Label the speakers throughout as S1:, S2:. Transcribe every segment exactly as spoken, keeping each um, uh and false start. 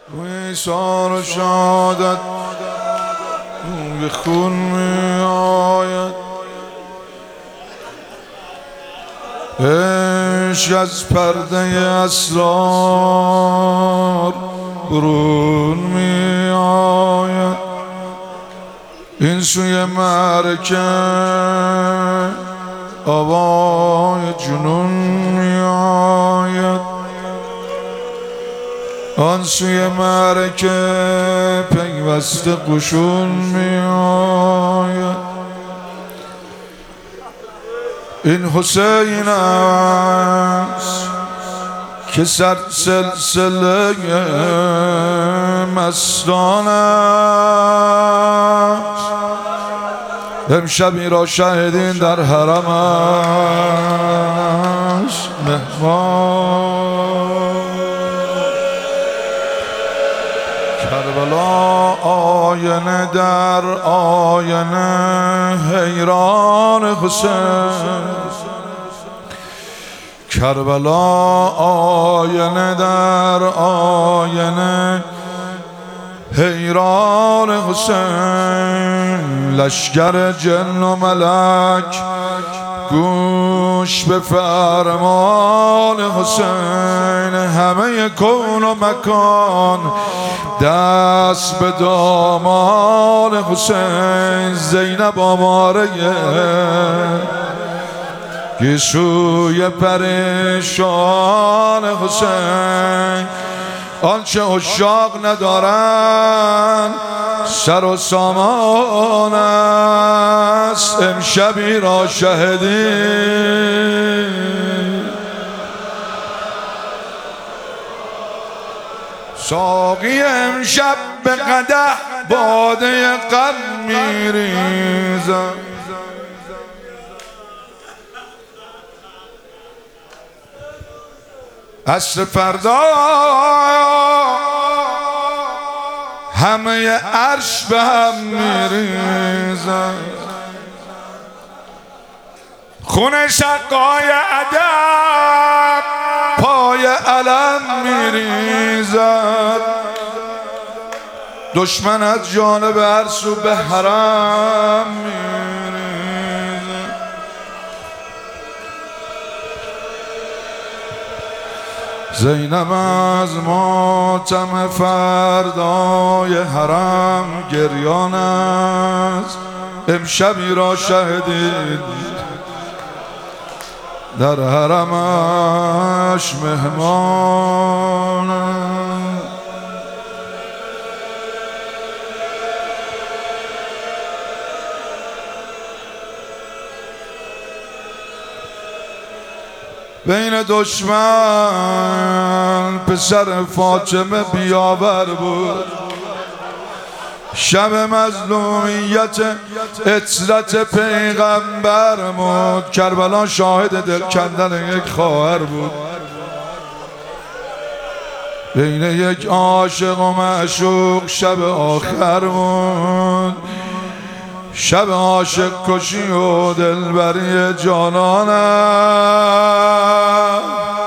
S1: ویثار و شهادت روی خون می آید. عشق از پرده اسرار برون می آید. این سوی مرکه آوای جنون می آید. آن سوی مرکه پیوسته قشون می آید. این حسین است که سر سلسله مستان است. امشبی را شهیدین در حرمش مهمان. کربلا آینه در آینه حیران حسین. کربلا آینه در آینه حیران حسین. لشکر جن و ملک گوش به فرمان حسین. همه کون و مکان دست به دامان حسین. زینب آواره گیسوی پریشان حسین. آنچه عشاق ندارن سر و سامان است. امشبی را شهیدین. ساقی امشب به قدح باده غم میریزد. عصر فردا همه عرش به هم میریزد. خون شقای ادب پای علم میریزد. دشمن از جانب هر سو به حرم میریزد. زینب از ماتم فردای حرم گریان است. امشبی را شهیدین در حرمش مهمان. بین دشمن پسر فاطمه بیاور بود. شب مظلومیت اطرت پیغمبر بود. کربلا شاهد دل کندن یک خواهر بود. بین یک عاشق و معشوق شب آخر بود. شب عاشق کشی و دلبری جانانم.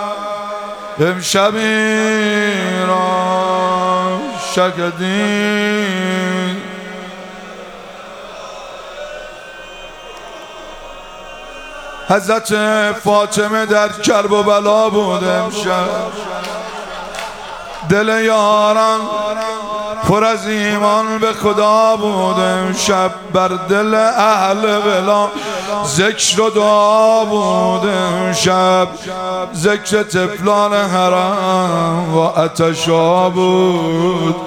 S1: امشبی را شهیدین. حضرت فاطمه در کرب و بلا بود. امشب دل یاران پر از ایمان به خدا بود. امشب بر دل اهل ولا ذکر و دعا بود. امشب ذکر طفلان حرم و عطشا بود.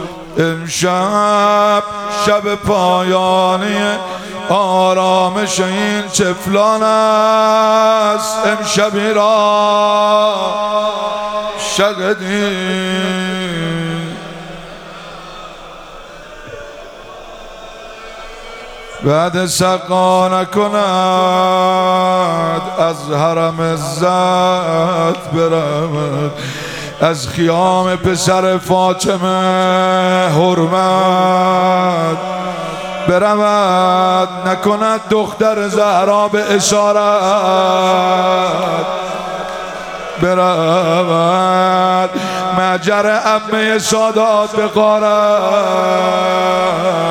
S1: امشب شب پایانی آرامش این طفلان است. امشبی را شهیدین. بعد سقا نکند از حرم عزت برود. از خیام پسر فاطمه حرمت برود. نکند دختر زهرا به اشارت برود مجر امه سادات بقارد